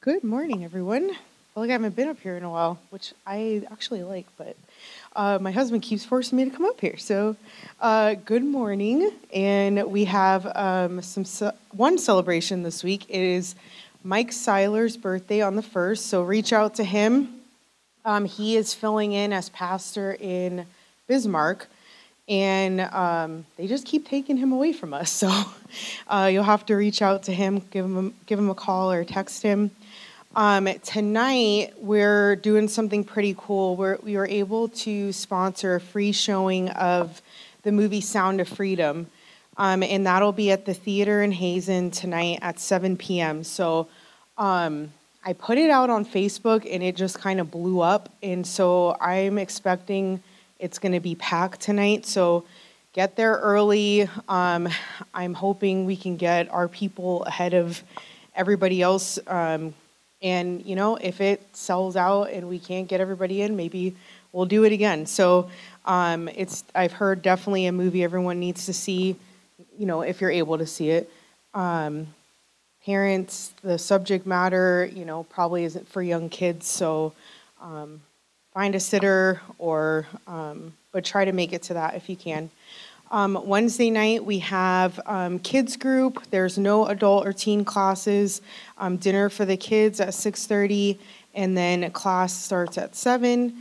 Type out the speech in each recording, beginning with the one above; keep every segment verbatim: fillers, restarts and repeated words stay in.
Good morning, everyone. I feel like I haven't been up here in a while, which I actually like, but uh, my husband keeps forcing me to come up here. So, uh, good morning, and we have um, some ce- one celebration this week. It is Mike Seiler's birthday on the first, so reach out to him. Um, he is filling in as pastor in Bismarck, and um, they just keep taking him away from us. So uh, you'll have to reach out to him, give him give him a call or text him. Um, tonight, we're doing something pretty cool. We're, we were able to sponsor a free showing of the movie Sound of Freedom, um, and that'll be at the theater in Hazen tonight at seven p.m. So um, I put it out on Facebook, and it just kind of blew up, and so I'm expecting it's going to be packed tonight. So get there early. Um, I'm hoping we can get our people ahead of everybody else. Um, and, you know, if it sells out and we can't get everybody in, maybe we'll do it again. So um, it's I've heard definitely a movie everyone needs to see, you know, if you're able to see it. Um, parents, the subject matter, you know, probably isn't for young kids. So um, find a sitter or, um, but try to make it to that if you can. Um, Wednesday night, we have um, kids group. There's no adult or teen classes. Um, dinner for the kids at six thirty, and then class starts at seven.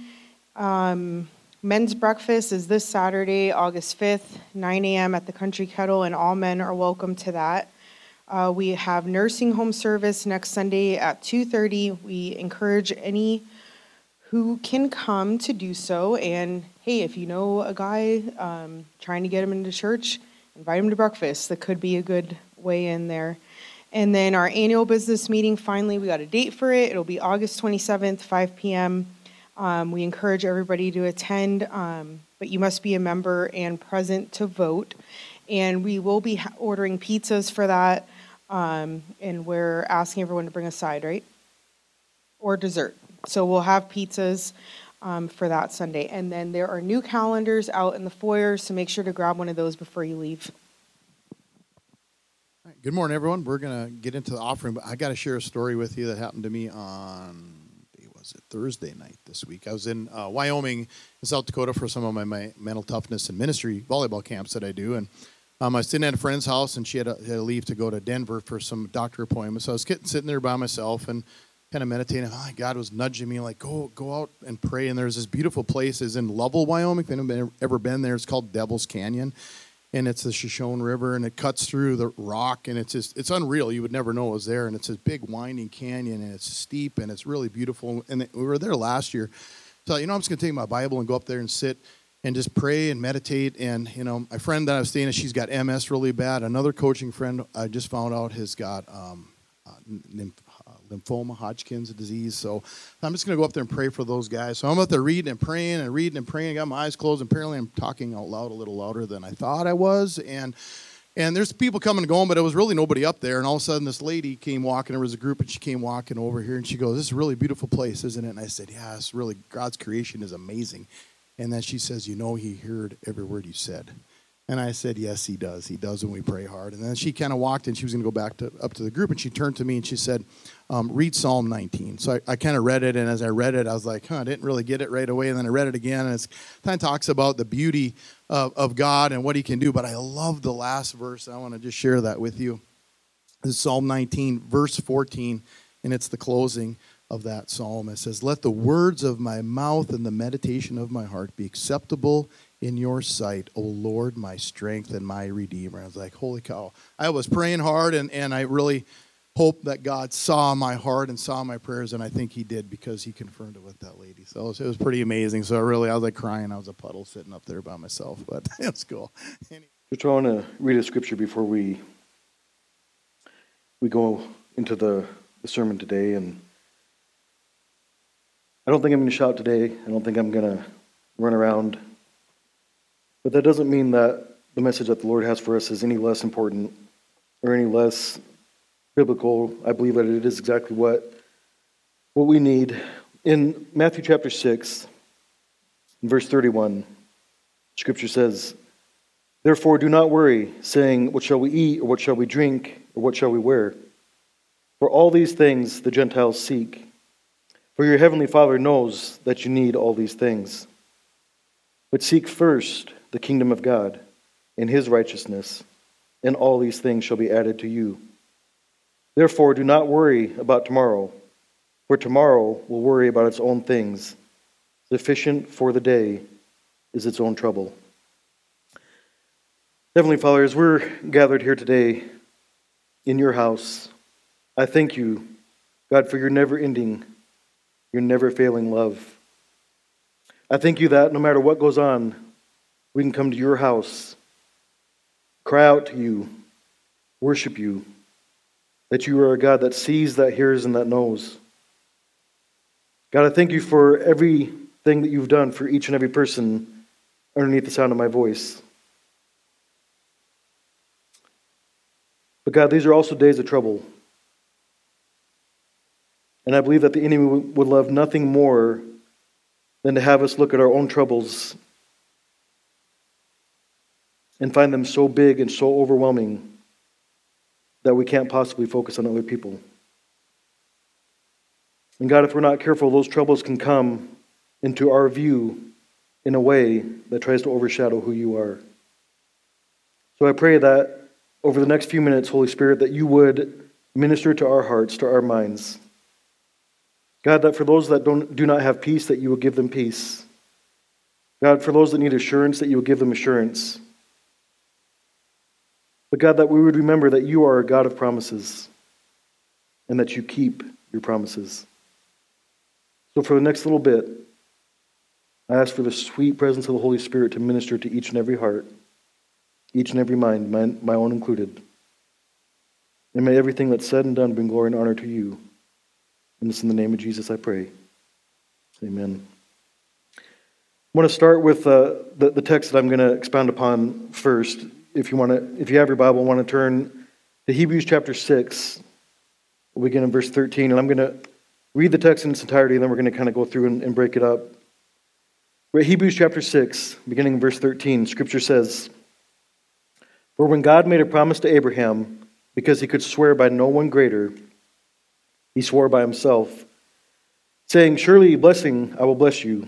Um, men's breakfast is this Saturday, August fifth, nine a.m. at the Country Kettle, and all men are welcome to that. Uh, we have nursing home service next Sunday at two thirty. We encourage any who can come to do so. And hey, if you know a guy um, trying to get him into church, invite him to breakfast. That could be a good way in there. And then our annual business meeting, finally, we got a date for it. It'll be August twenty-seventh, five p.m. Um, we encourage everybody to attend, um, but you must be a member and present to vote. And we will be ha- ordering pizzas for that, um, and we're asking everyone to bring a side, right? Or dessert. So we'll have pizzas um, for that Sunday. And then there are new calendars out in the foyer, so make sure to grab one of those before you leave. All right, good morning, everyone. We're going to get into the offering, but I got to share a story with you that happened to me on, was it Thursday night this week. I was in uh, Wyoming and South Dakota for some of my, my mental toughness and ministry volleyball camps that I do. And um, I was sitting at a friend's house, and she had, a, had to leave to go to Denver for some doctor appointments. So I was getting, sitting there by myself and kind of meditating. Oh, God was nudging me like, go go out and pray. And there's this beautiful place is in Lovell, Wyoming. If anyone ever been there, it's called Devil's Canyon. And it's the Shoshone River, and it cuts through the rock, and it's just, it's unreal. You would never know it was there. And it's this big winding canyon, and it's steep, and it's really beautiful. And we were there last year. So, you know, I'm just going to take my Bible and go up there and sit and just pray and meditate. And, you know, my friend that I was staying with, she's got M S really bad. Another coaching friend I just found out has got um, uh, lymph- uh, lymphoma, Hodgkin's disease. So I'm just going to go up there and pray for those guys. So I'm up there reading and praying and reading and praying. I got my eyes closed, and apparently I'm talking out loud a little louder than I thought I was. And and there's people coming and going, but there was really nobody up there. And all of a sudden, this lady came walking. There was a group, and she came walking over here, and she goes, "This is a really beautiful place, isn't it?" And I said, "Yeah, it's really, God's creation is amazing." And then she says, "You know, he heard every word you said." And I said, "Yes, he does. He does when we pray hard." And then she kind of walked in. She was going to go back to up to the group, and she turned to me and she said, um, "Read Psalm nineteen." So I, I kind of read it, and as I read it, I was like, huh, I didn't really get it right away. And then I read it again, and it kind of talks about the beauty of, of God and what he can do. But I love the last verse, and I want to just share that with you. This is Psalm nineteen, verse fourteen, and it's the closing of that psalm. It says, "Let the words of my mouth and the meditation of my heart be acceptable in your sight, O Lord, my strength and my redeemer." I was like, holy cow. I was praying hard, and, and I really hope that God saw my heart and saw my prayers, and I think he did, because he confirmed it with that lady. So it was, it was pretty amazing. So I really, I was like crying. I was a puddle sitting up there by myself, but it's cool. Just want to read a scripture before we we go into the, the sermon today. And I don't think I'm going to shout today. I don't think I'm going to run around. But that doesn't mean that the message that the Lord has for us is any less important or any less biblical. I believe that it is exactly what, what we need. In Matthew chapter six, in verse thirty-one, Scripture says, "Therefore do not worry, saying, what shall we eat, or what shall we drink, or what shall we wear? For all these things the Gentiles seek. For your heavenly Father knows that you need all these things. But seek first the kingdom of God and his righteousness, and all these things shall be added to you. Therefore, do not worry about tomorrow, for tomorrow will worry about its own things. Sufficient for the day is its own trouble. Heavenly Father, as we're gathered here today in your house, I thank you, God, for your never-ending, your never-failing love. I thank you that no matter what goes on, we can come to your house, cry out to you, worship you, that you are a God that sees, that hears, and that knows. God, I thank you for everything that you've done for each and every person underneath the sound of my voice. But God, these are also days of trouble. And I believe that the enemy would love nothing more than to have us look at our own troubles and find them so big and so overwhelming that we can't possibly focus on other people. And God, if we're not careful, those troubles can come into our view in a way that tries to overshadow who you are. So I pray that over the next few minutes, Holy Spirit, that you would minister to our hearts, to our minds. God, that for those that don't, do not have peace, that you will give them peace. God, for those that need assurance, that you will give them assurance. But God, that we would remember that you are a God of promises and that you keep your promises. So for the next little bit, I ask for the sweet presence of the Holy Spirit to minister to each and every heart, each and every mind, my, my own included. And may everything that's said and done bring glory and honor to you. And it's in the name of Jesus I pray. Amen. I want to start with uh, the, the text that I'm going to expound upon first. If you want to, if you have your Bible, I want to turn to Hebrews chapter six. We'll begin in verse thirteen, and I'm going to read the text in its entirety, and then we're going to kind of go through and, and break it up. We're at Hebrews chapter six, beginning in verse thirteen. Scripture says, "For when God made a promise to Abraham, because he could swear by no one greater, he swore by himself, saying, 'Surely blessing I will bless you,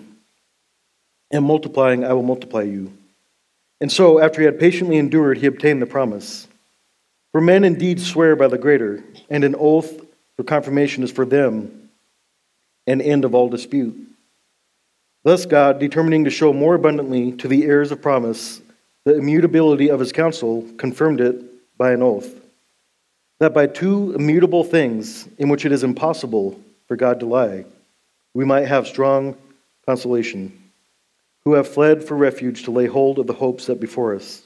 and multiplying I will multiply you.' And so, after he had patiently endured, he obtained the promise. For men indeed swear by the greater, and an oath for confirmation is for them an end of all dispute. Thus God, determining to show more abundantly to the heirs of promise the immutability of his counsel, confirmed it by an oath, that by two immutable things in which it is impossible for God to lie, we might have strong consolation, who have fled for refuge to lay hold of the hope set before us.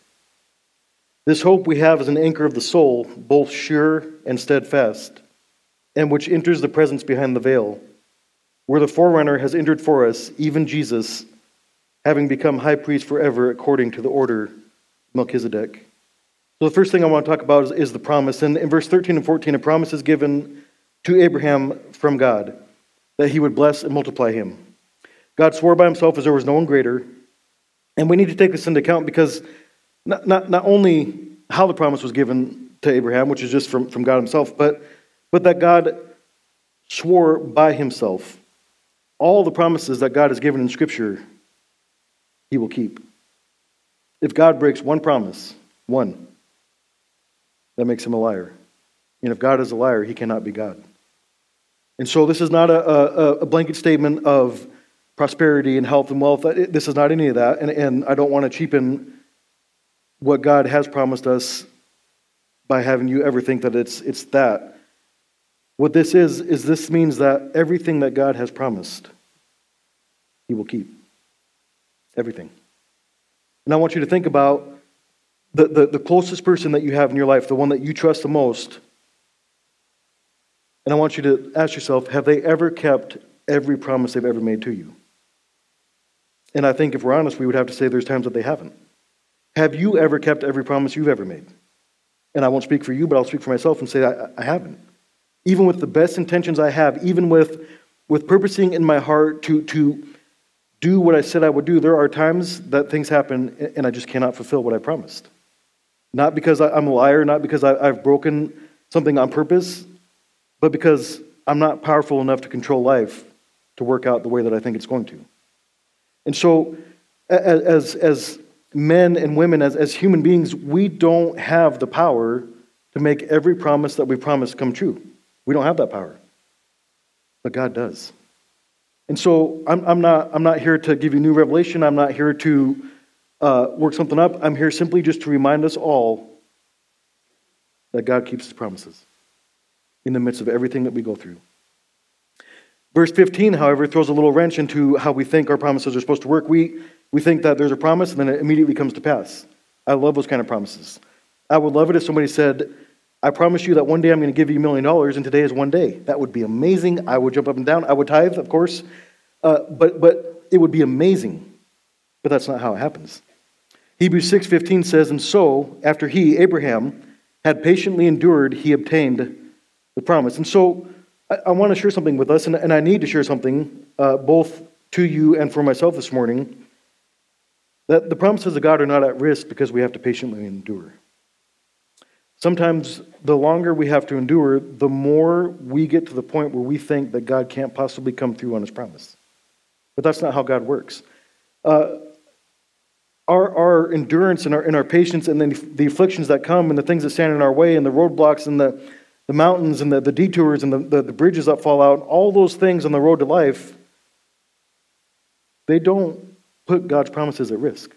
This hope we have as an anchor of the soul, both sure and steadfast, and which enters the presence behind the veil, where the forerunner has entered for us, even Jesus, having become high priest forever according to the order of Melchizedek." So the first thing I want to talk about is, is the promise. And in verse thirteen and fourteen, a promise is given to Abraham from God, that he would bless and multiply him. God swore by himself as there was no one greater. And we need to take this into account because not, not, not only how the promise was given to Abraham, which is just from, from God himself, but, but that God swore by himself. All the promises that God has given in Scripture, he will keep. If God breaks one promise, one, that makes him a liar. And if God is a liar, he cannot be God. And so this is not a, a, a blanket statement of prosperity and health and wealth. This is not any of that. And, and I don't want to cheapen what God has promised us by having you ever think that it's it's that. What this is, is this means that everything that God has promised, he will keep. Everything. And I want you to think about the, the, the closest person that you have in your life, the one that you trust the most. And I want you to ask yourself, have they ever kept every promise they've ever made to you? And I think if we're honest, we would have to say there's times that they haven't. Have you ever kept every promise you've ever made? And I won't speak for you, but I'll speak for myself and say I, I haven't. Even with the best intentions I have, even with, with purposing in my heart to, to do what I said I would do, there are times that things happen and I just cannot fulfill what I promised. Not because I'm a liar, not because I've broken something on purpose, but because I'm not powerful enough to control life to work out the way that I think it's going to. And so, as, as men and women, as, as human beings, we don't have the power to make every promise that we promise come true. We don't have that power. But God does. And so I'm, I'm not I'm not here to give you new revelation. I'm not here to uh, work something up. I'm here simply just to remind us all that God keeps his promises in the midst of everything that we go through. Verse fifteen, however, throws a little wrench into how we think our promises are supposed to work. We, we think that there's a promise and then it immediately comes to pass. I love those kind of promises. I would love it if somebody said, I promise you that one day I'm going to give you a million dollars and today is one day. That would be amazing. I would jump up and down. I would tithe, of course. Uh, but, but it would be amazing. But that's not how it happens. Hebrews six fifteen says, and so, after he, Abraham, had patiently endured, he obtained the promise. And so, I, I want to share something with us, and, and I need to share something, uh, both to you and for myself this morning, that the promises of God are not at risk because we have to patiently endure. Sometimes, the longer we have to endure, the more we get to the point where we think that God can't possibly come through on his promise. But that's not how God works. Uh, our, our endurance and our, and our patience and then the afflictions that come and the things that stand in our way and the roadblocks and the, the mountains and the, the detours and the, the, the bridges that fall out, all those things on the road to life, they don't put God's promises at risk.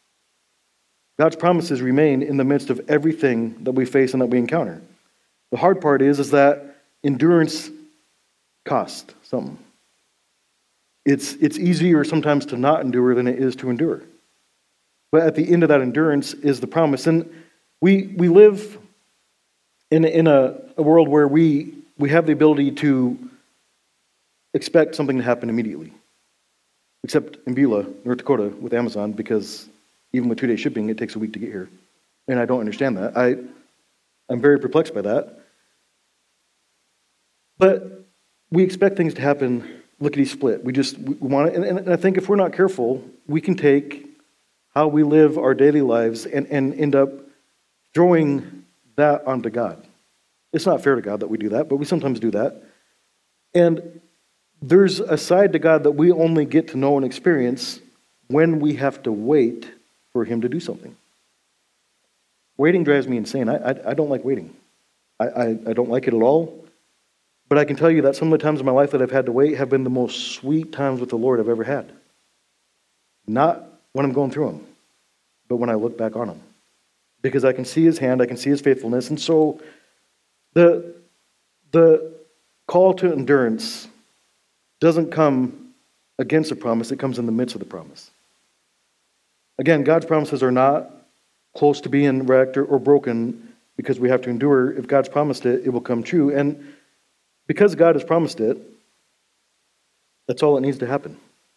God's promises remain in the midst of everything that we face and that we encounter. The hard part is, is that endurance costs something. It's, it's easier sometimes to not endure than it is to endure. But at the end of that endurance is the promise. And we, we live in, in a, a world where we, we have the ability to expect something to happen immediately. Except in Beulah, North Dakota, with Amazon, because even with two-day shipping, it takes a week to get here. And I don't understand that. I, I'm very perplexed by that. But we expect things to happen lickety-split. We just we want it. And, and I think if we're not careful, we can take how we live our daily lives and, and end up throwing that onto God. It's not fair to God that we do that, but we sometimes do that. And there's a side to God that we only get to know and experience when we have to wait for him to do something. Waiting drives me insane. I, I, I don't like waiting. I, I, I don't like it at all. But I can tell you that some of the times in my life that I've had to wait have been the most sweet times with the Lord I've ever had. Not when I'm going through them, but when I look back on them. Because I can see his hand, I can see his faithfulness. And so the, the call to endurance doesn't come against a promise, it comes in the midst of the promise. Again, God's promises are not close to being wrecked or, or broken because we have to endure. If God's promised it, it will come true. And because God has promised it, that's all that needs to happen.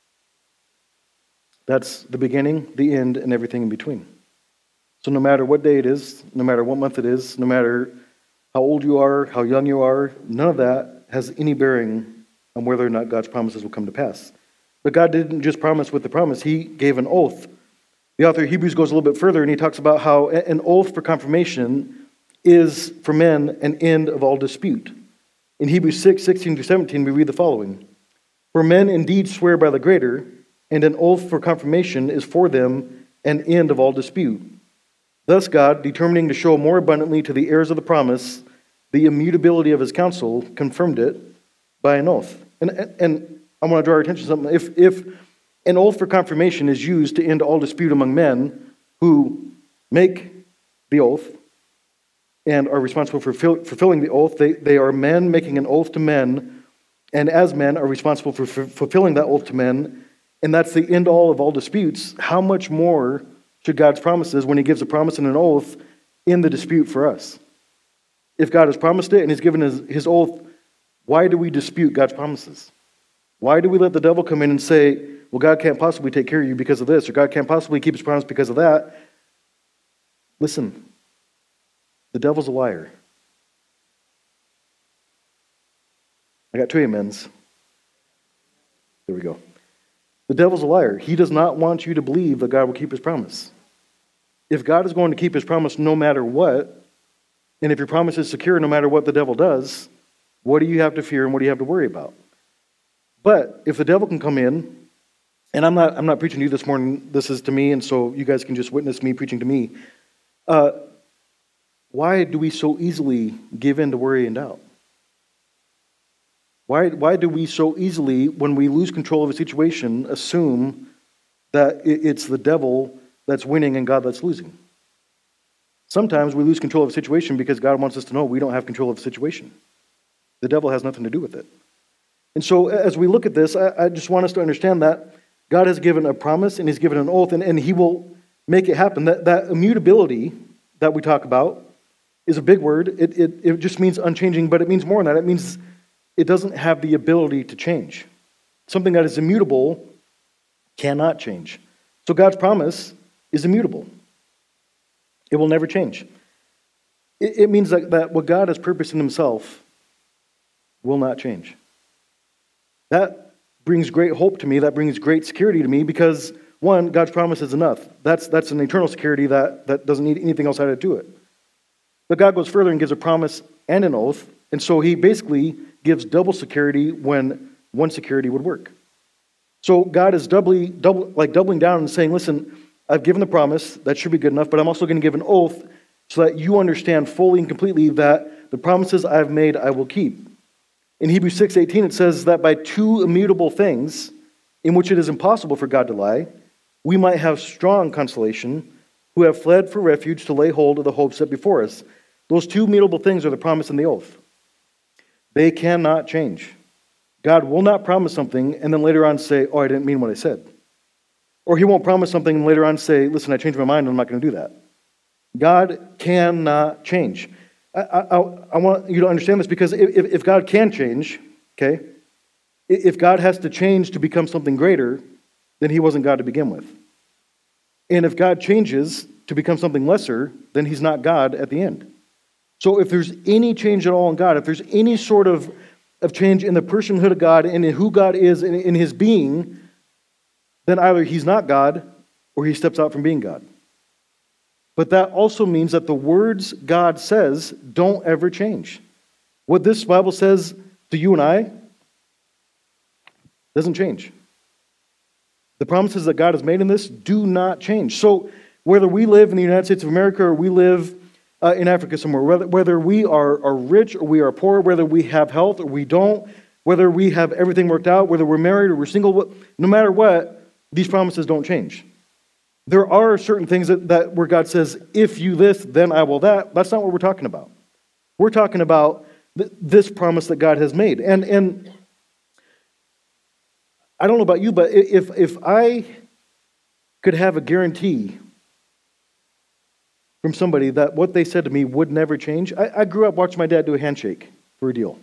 That's the beginning, the end, and everything in between. So no matter what day it is, no matter what month it is, no matter how old you are, how young you are, none of that has any bearing on whether or not God's promises will come to pass. But God didn't just promise with the promise, he gave an oath. The author of Hebrews goes a little bit further and he talks about how an oath for confirmation is for men an end of all dispute. In Hebrews six, sixteen through seventeen, we read the following. For men indeed swear by the greater, and an oath for confirmation is for them an end of all dispute. Thus God, determining to show more abundantly to the heirs of the promise the immutability of his counsel, confirmed it by an oath. And, and I want to draw our attention to something. If, if an oath for confirmation is used to end all dispute among men who make the oath and are responsible for fulfilling the oath, they, they are men making an oath to men, and as men are responsible for fulfilling that oath to men, and that's the end all of all disputes. How much more should God's promises, when he gives a promise and an oath, end the dispute for us? If God has promised it and he's given his, his oath, why do we dispute God's promises? Why do we let the devil come in and say, well, God can't possibly take care of you because of this, or God can't possibly keep his promise because of that? Listen, the devil's a liar. I got two amens. There we go. The devil's a liar. He does not want you to believe that God will keep his promise. If God is going to keep his promise no matter what, and if your promise is secure no matter what the devil does, What do you have to fear and what do you have to worry about? But if the devil can come in, and I'm not I'm not preaching to you this morning, this is to me, and so you guys can just witness me preaching to me. Uh, why do we so easily give in to worry and doubt? Why, why do we so easily, when we lose control of a situation, assume that it's the devil that's winning and God that's losing? Sometimes we lose control of a situation because God wants us to know we don't have control of the situation. The devil has nothing to do with it. And so as we look at this, I, I just want us to understand that God has given a promise and he's given an oath, and, and he will make it happen. That, that immutability that we talk about is a big word. It, it, it just means unchanging, but it means more than that. It means it doesn't have the ability to change. Something that is immutable cannot change. So God's promise is immutable. It will never change. It, it means that, that what God has purposed in himself will not change. That brings great hope to me. That brings great security to me because, one, God's promise is enough. That's, that's an eternal security that, that doesn't need anything else added to it. But God goes further and gives a promise and an oath, and so he basically gives double security when one security would work. So God is doubly, double, like doubling down and saying, listen, I've given the promise, that should be good enough, but I'm also going to give an oath so that you understand fully and completely that the promises I've made I will keep. In Hebrews six eighteen, it says that by two immutable things, in which it is impossible for God to lie, we might have strong consolation, who have fled for refuge to lay hold of the hope set before us. Those two immutable things are the promise and the oath. They cannot change. God will not promise something and then later on say, oh, I didn't mean what I said. Or he won't promise something and later on say, listen, I changed my mind, I'm not going to do that. God cannot change. I, I, I want you to understand this because if, if God can change, okay, if God has to change to become something greater, then he wasn't God to begin with. And if God changes to become something lesser, then he's not God at the end. So if there's any change at all in God, if there's any sort of, of change in the personhood of God and in who God is in, in his being, then either he's not God or he steps out from being God. But that also means that the words God says don't ever change. What this Bible says to you and I doesn't change. The promises that God has made in this do not change. So whether we live in the United States of America or we live uh, in Africa somewhere, whether, whether we are, are rich or we are poor, whether we have health or we don't, whether we have everything worked out, whether we're married or we're single, no matter what, these promises don't change. There are certain things that, that where God says, if you this, then I will that. That's not what we're talking about. We're talking about th- this promise that God has made. And, and I don't know about you, but if, if I could have a guarantee from somebody that what they said to me would never change, I, I grew up watching my dad do a handshake for a deal.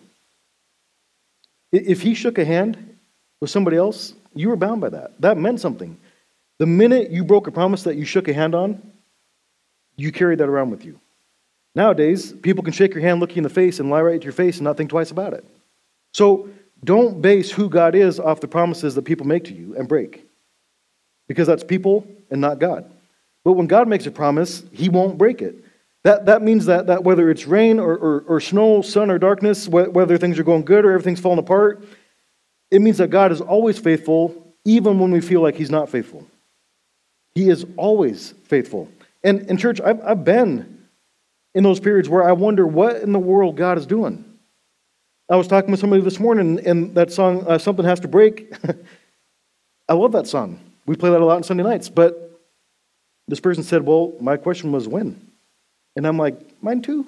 If he shook a hand with somebody else, you were bound by that. That meant something. The minute you broke a promise that you shook a hand on, you carried that around with you. Nowadays, people can shake your hand, look you in the face, and lie right to your face and not think twice about it. So don't base who God is off the promises that people make to you and break. Because that's people and not God. But when God makes a promise, he won't break it. That, that means that, that whether it's rain or, or, or snow, sun or darkness, whether things are going good or everything's falling apart, it means that God is always faithful, even when we feel like he's not faithful. He is always faithful. And in church, I've, I've been in those periods where I wonder what in the world God is doing. I was talking with somebody this morning, and that song, uh, Something Has to Break, I love that song. We play that a lot on Sunday nights. But this person said, well, my question was when? And I'm like, mine too.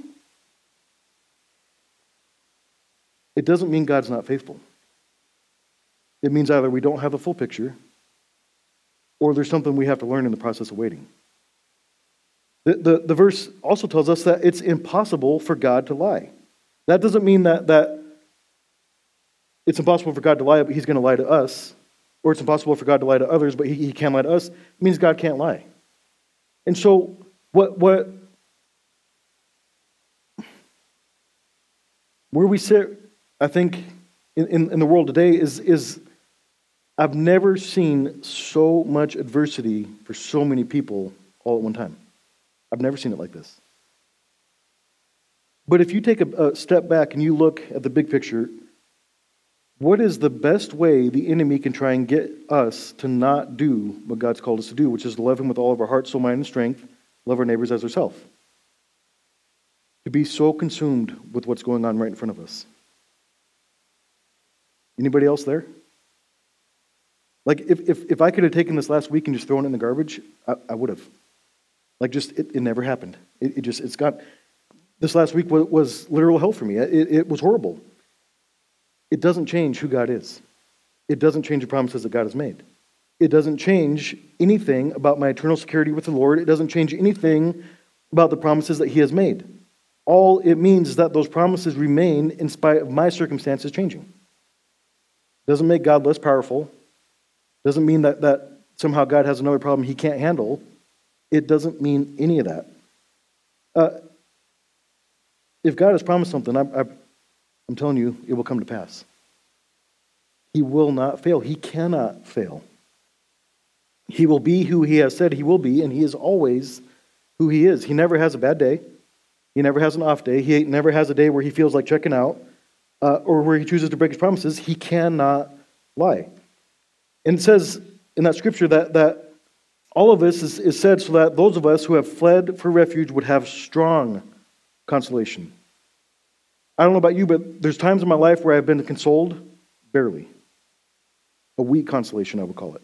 It doesn't mean God's not faithful. It means either we don't have the full picture or there's something we have to learn in the process of waiting. The, the, the verse also tells us that it's impossible for God to lie. That doesn't mean that, that it's impossible for God to lie, but he's going to lie to us, or it's impossible for God to lie to others, but he, he can't lie to us. It means God can't lie. And so what, what where we sit, I think, in, in, in the world today is, is I've never seen so much adversity for so many people all at one time. I've never seen it like this. But if you take a, a step back and you look at the big picture, what is the best way the enemy can try and get us to not do what God's called us to do, which is to love him with all of our heart, soul, mind, and strength, love our neighbors as ourselves? To be so consumed with what's going on right in front of us. Anybody else there? Like, if, if, if I could have taken this last week and just thrown it in the garbage, I, I would have. Like, just, it, it never happened. It, it just, it's got, this last week was, was literal hell for me. It, it was horrible. It doesn't change who God is. It doesn't change the promises that God has made. It doesn't change anything about my eternal security with the Lord. It doesn't change anything about the promises that he has made. All it means is that those promises remain in spite of my circumstances changing. It doesn't make God less powerful. Doesn't mean that, that somehow God has another problem he can't handle. It doesn't mean any of that. Uh, if God has promised something, I, I, I'm telling you, it will come to pass. He will not fail. He cannot fail. He will be who he has said he will be, and he is always who he is. He never has a bad day. He never has an off day. He never has a day where he feels like checking out uh, or where he chooses to break his promises. He cannot lie. And it says in that scripture that, that all of this is, is said so that those of us who have fled for refuge would have strong consolation. I don't know about you, but there's times in my life where I've been consoled barely. A weak consolation, I would call it.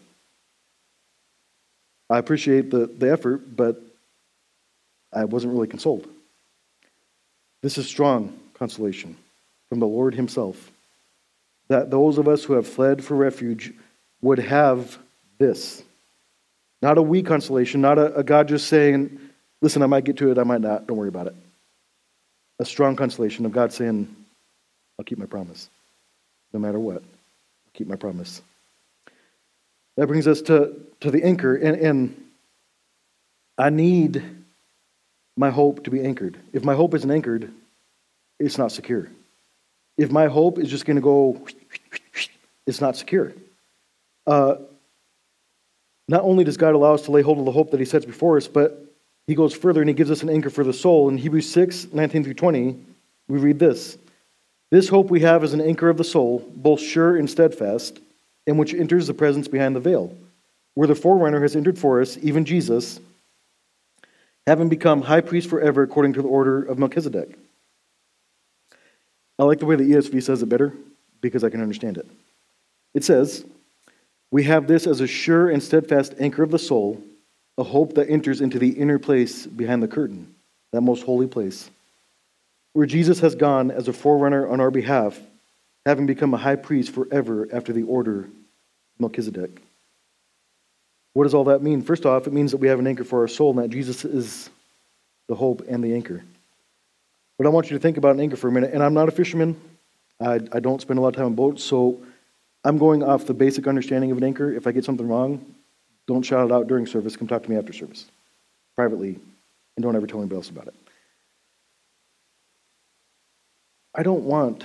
I appreciate the, the effort, but I wasn't really consoled. This is strong consolation from the Lord himself, that those of us who have fled for refuge would have this. Not a weak consolation, not a, a God just saying, listen, I might get to it, I might not, don't worry about it. A strong consolation of God saying, I'll keep my promise. No matter what, I'll keep my promise. That brings us to, to the anchor, and, and I need my hope to be anchored. If my hope isn't anchored, it's not secure. If my hope is just going to go, it's not secure. Uh, not only does God allow us to lay hold of the hope that he sets before us, but he goes further and he gives us an anchor for the soul. In Hebrews six, nineteen through twenty, we read this. This hope we have is an anchor of the soul, both sure and steadfast, in which enters the presence behind the veil, where the forerunner has entered for us, even Jesus, having become high priest forever according to the order of Melchizedek. I like the way the E S V says it better, because I can understand it. It says, we have this as a sure and steadfast anchor of the soul, a hope that enters into the inner place behind the curtain, that most holy place, where Jesus has gone as a forerunner on our behalf, having become a high priest forever after the order of Melchizedek. What does all that mean? First off, it means that we have an anchor for our soul, and that Jesus is the hope and the anchor. But I want you to think about an anchor for a minute, and I'm not a fisherman. I, I don't spend a lot of time on boats, so I'm going off the basic understanding of an anchor. If I get something wrong, don't shout it out during service. Come talk to me after service, privately, and don't ever tell anybody else about it. I don't want a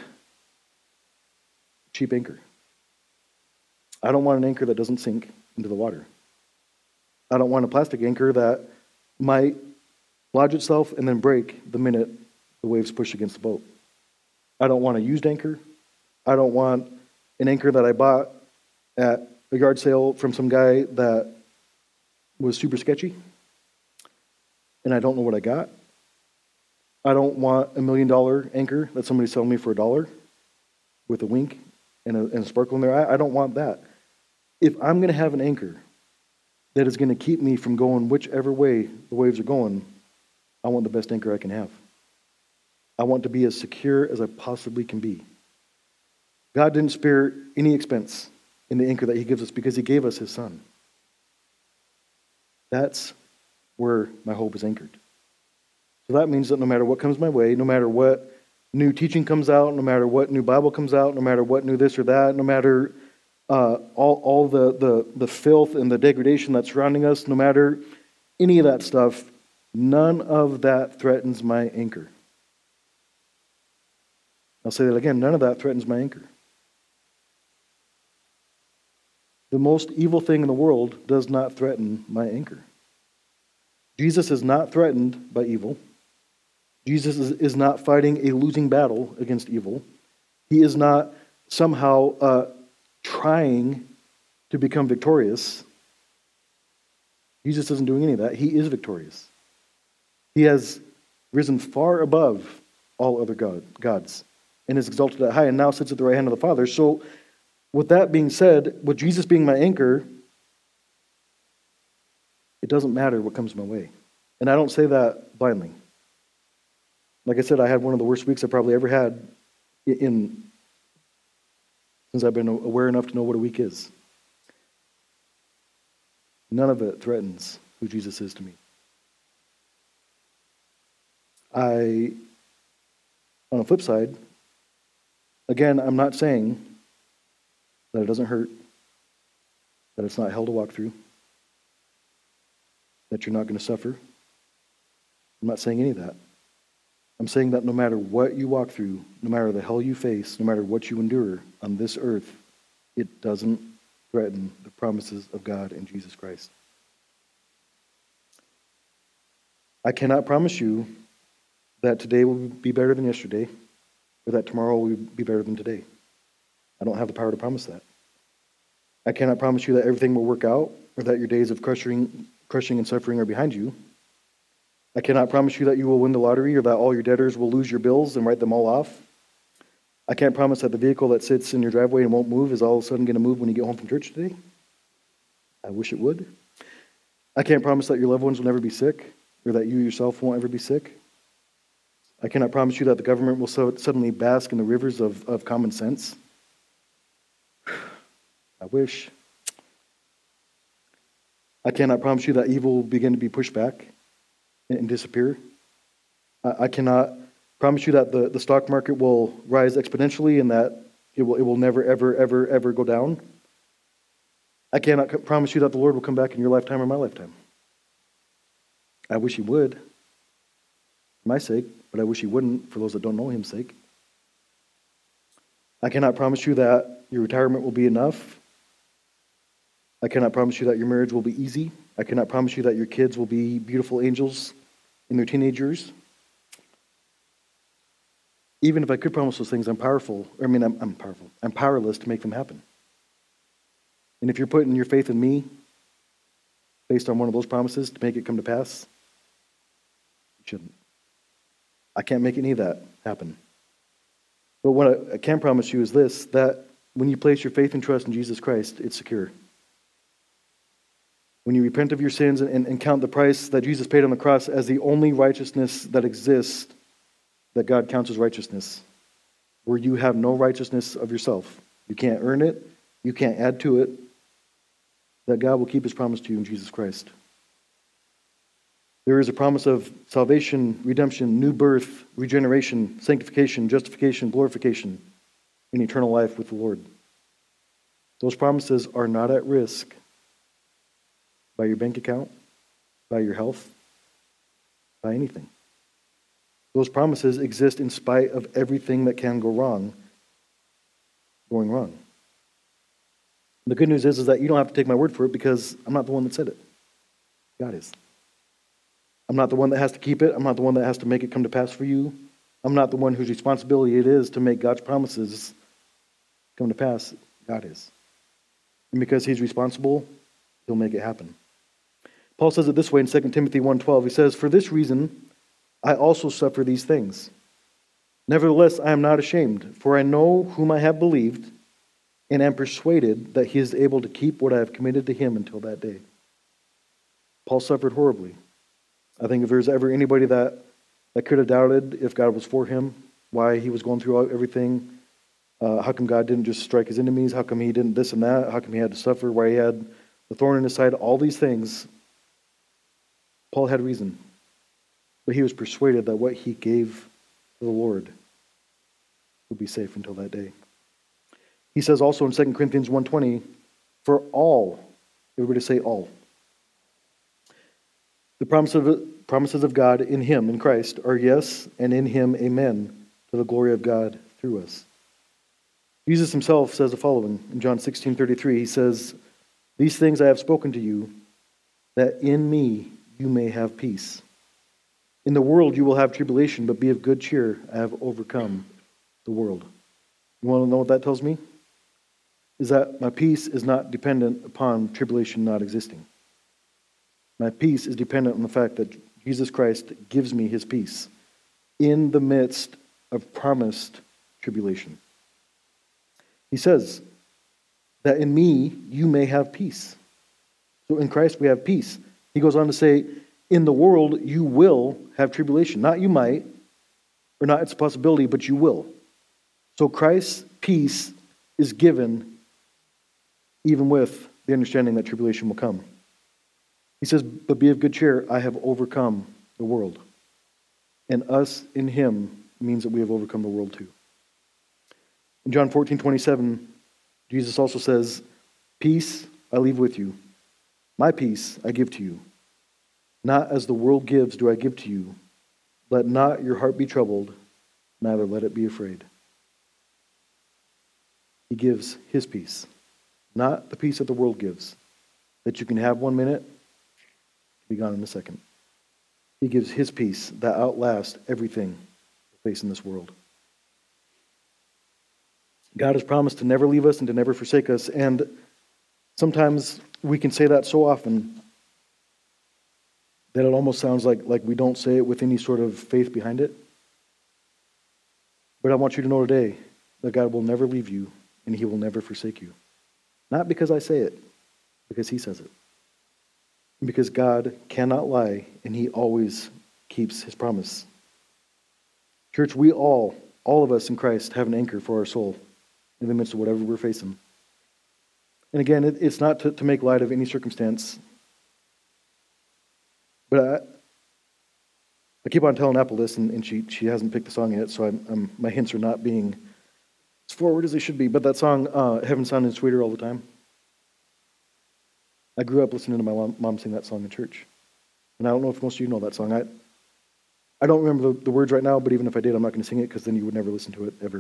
cheap anchor. I don't want an anchor that doesn't sink into the water. I don't want a plastic anchor that might lodge itself and then break the minute the waves push against the boat. I don't want a used anchor. I don't want an anchor that I bought at a yard sale from some guy that was super sketchy and I don't know what I got. I don't want a million dollar anchor that somebody's selling me for a dollar with a wink and a, and a sparkle in their eye. I don't want that. If I'm going to have an anchor that is going to keep me from going whichever way the waves are going, I want the best anchor I can have. I want to be as secure as I possibly can be. God didn't spare any expense in the anchor that he gives us because he gave us his son. That's where my hope is anchored. So that means that no matter what comes my way, no matter what new teaching comes out, no matter what new Bible comes out, no matter what new this or that, no matter uh, all, all the, the, the filth and the degradation that's surrounding us, no matter any of that stuff, none of that threatens my anchor. I'll say that again, none of that threatens my anchor. The most evil thing in the world does not threaten my anchor. Jesus is not threatened by evil. Jesus is, is not fighting a losing battle against evil. He is not somehow uh, trying to become victorious. Jesus isn't doing any of that. He is victorious. He has risen far above all other god, gods and is exalted at high and now sits at the right hand of the Father. So with that being said, with Jesus being my anchor, it doesn't matter what comes my way. And I don't say that blindly. Like I said, I had one of the worst weeks I probably ever had in since I've been aware enough to know what a week is. None of it threatens who Jesus is to me. I, on the flip side, again, I'm not saying that it doesn't hurt, that it's not hell to walk through, that you're not going to suffer. I'm not saying any of that. I'm saying that no matter what you walk through, no matter the hell you face, no matter what you endure on this earth, it doesn't threaten the promises of God in Jesus Christ. I cannot promise you that today will be better than yesterday, or that tomorrow will be better than today. I don't have the power to promise that. I cannot promise you that everything will work out, or that your days of crushing, crushing and suffering are behind you. I cannot promise you that you will win the lottery, or that all your debtors will lose your bills and write them all off. I can't promise that the vehicle that sits in your driveway and won't move is all of a sudden going to move when you get home from church today. I wish it would. I can't promise that your loved ones will never be sick, or that you yourself won't ever be sick. I cannot promise you that the government will so suddenly bask in the rivers of, of common sense. I wish. I cannot promise you that evil will begin to be pushed back and, and disappear. I, I cannot promise you that the, the stock market will rise exponentially and that it will, it will never, ever, ever, ever go down. I cannot co- promise you that the Lord will come back in your lifetime or my lifetime. I wish he would, for my sake, but I wish he wouldn't for those that don't know him's sake. I cannot promise you that your retirement will be enough. I cannot promise you that your marriage will be easy. I cannot promise you that your kids will be beautiful angels in their teenage years. Even if I could promise those things, I'm powerful. I mean, I'm, I'm powerful. I'm powerless to make them happen. And if you're putting your faith in me based on one of those promises to make it come to pass, you shouldn't. I can't make any of that happen. But what I, I can promise you is this, that when you place your faith and trust in Jesus Christ, it's secure. When you repent of your sins and, and count the price that Jesus paid on the cross as the only righteousness that exists, that God counts as righteousness, where you have no righteousness of yourself. You can't earn it. You can't add to it. That God will keep his promise to you in Jesus Christ. There is a promise of salvation, redemption, new birth, regeneration, sanctification, justification, glorification, and eternal life with the Lord. Those promises are not at risk by your bank account, by your health, by anything. Those promises exist in spite of everything that can go wrong, going wrong. The good news is, is that you don't have to take my word for it because I'm not the one that said it. God is. I'm not the one that has to keep it. I'm not the one that has to make it come to pass for you. I'm not the one whose responsibility it is to make God's promises come to pass. God is. And because he's responsible, he'll make it happen. Paul says it this way in Second Timothy one twelve. He says, "For this reason, I also suffer these things. Nevertheless, I am not ashamed, for I know whom I have believed, and am persuaded that he is able to keep what I have committed to him until that day." Paul suffered horribly. I think if there's ever anybody that, that could have doubted if God was for him, why he was going through everything, uh, how come God didn't just strike his enemies, how come he didn't this and that, how come he had to suffer, why he had the thorn in his side, all these things, Paul had reason. But he was persuaded that what he gave to the Lord would be safe until that day. He says also in Second Corinthians one twenty, "For all," everybody say all, "the promise of, promises of God in him, in Christ, are yes, and in him amen, to the glory of God through us." Jesus himself says the following in John sixteen thirty-three. He says, "These things I have spoken to you, that in me you may have peace. In the world you will have tribulation, but be of good cheer. I have overcome the world. You want to know what that tells me? Is that my peace is not dependent upon tribulation not existing. My peace is dependent on the fact that Jesus Christ gives me his peace in the midst of promised tribulation. He says that in me you may have peace. So in Christ we have peace. He goes on to say, in the world you will have tribulation. Not you might, or not it's a possibility, but you will. So Christ's peace is given even with the understanding that tribulation will come. He says, but be of good cheer, I have overcome the world. And us in him means that we have overcome the world too. In John fourteen twenty-seven, Jesus also says, peace I leave with you. My peace I give to you. Not as the world gives do I give to you. Let not your heart be troubled, neither let it be afraid. He gives his peace, not the peace that the world gives, that you can have one minute, be gone in a second. He gives his peace that outlasts everything we face in this world. God has promised to never leave us and to never forsake us, and sometimes we can say that so often that it almost sounds like, like we don't say it with any sort of faith behind it. But I want you to know today that God will never leave you and he will never forsake you. Not because I say it, because he says it. And because God cannot lie and he always keeps his promise. Church, we all, all of us in Christ have an anchor for our soul in the midst of whatever we're facing. And again, it, it's not to, to make light of any circumstance. But I, I keep on telling Apple this, and, and she, she hasn't picked the song yet, so I'm, I'm, my hints are not being as forward as they should be. But that song, uh, Heaven Sounding Sweeter All the Time, I grew up listening to my mom, mom sing that song in church. And I don't know if most of you know that song. I, I don't remember the, the words right now, but even if I did, I'm not going to sing it because then you would never listen to it ever.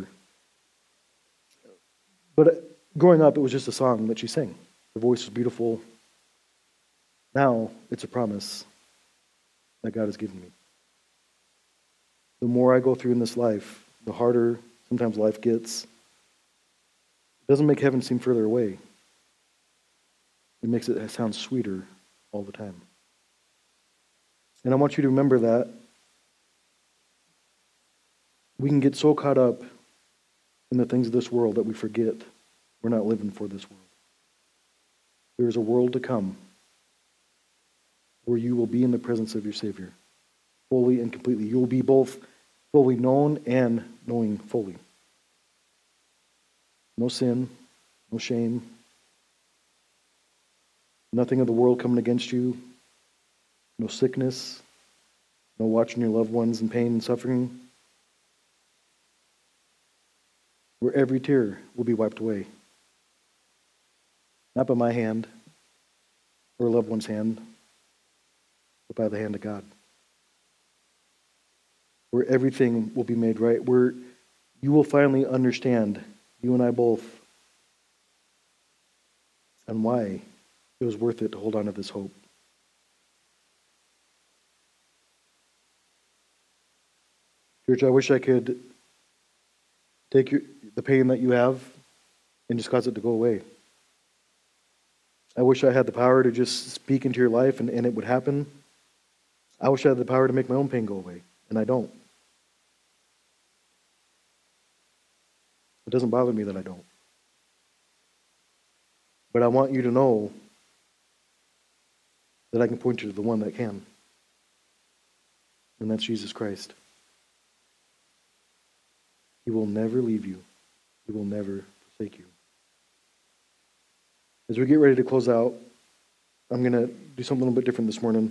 But growing up, it was just a song that she sang. Her voice was beautiful. Now, it's a promise that God has given me. The more I go through in this life, the harder sometimes life gets. It doesn't make heaven seem further away. It makes it sound sweeter all the time. And I want you to remember that we can get so caught up in the things of this world that we forget we're not living for this world. There is a world to come where you will be in the presence of your Savior, fully and completely. You will be both fully known and knowing fully. No sin, no shame, nothing of the world coming against you, no sickness, no watching your loved ones in pain and suffering, where every tear will be wiped away. Not by my hand or a loved one's hand, but by the hand of God. Where everything will be made right, where you will finally understand, you and I both, and why it was worth it to hold on to this hope. Church, I wish I could take your, the pain that you have and just cause it to go away. I wish I had the power to just speak into your life and, and it would happen. I wish I had the power to make my own pain go away, and I don't. It doesn't bother me that I don't. But I want you to know that I can point you to the one that can. And that's Jesus Christ. He will never leave you. He will never forsake you. As we get ready to close out, I'm going to do something a little bit different this morning.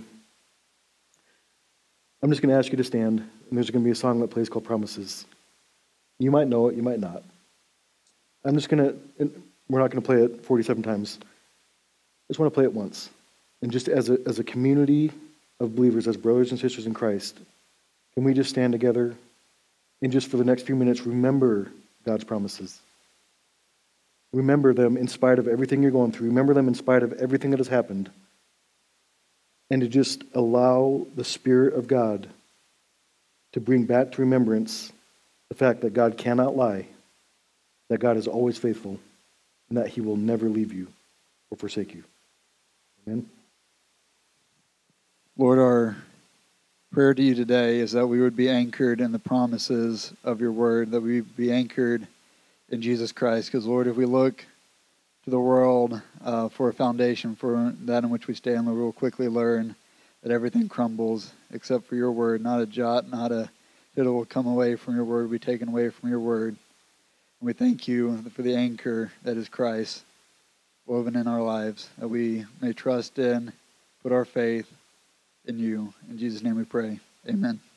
I'm just going to ask you to stand, and there's going to be a song that plays called Promises. You might know it, you might not. I'm just going to, we're not going to play it forty-seven times. I just want to play it once. And just as a, as a community of believers, as brothers and sisters in Christ, can we just stand together and just for the next few minutes remember God's promises? Remember them in spite of everything you're going through. Remember them in spite of everything that has happened. And to just allow the Spirit of God to bring back to remembrance the fact that God cannot lie, that God is always faithful, and that he will never leave you or forsake you. Amen. Lord, our prayer to you today is that we would be anchored in the promises of your word, that we be anchored in Jesus Christ. Because, Lord, if we look to the world uh, for a foundation for that in which we stand, Lord, we'll quickly learn that everything crumbles except for your word. Not a jot, not a tittle will come away from your word, will be taken away from your word. And we thank you for the anchor that is Christ woven in our lives, that we may trust in, put our faith in you. In Jesus' name we pray. Amen.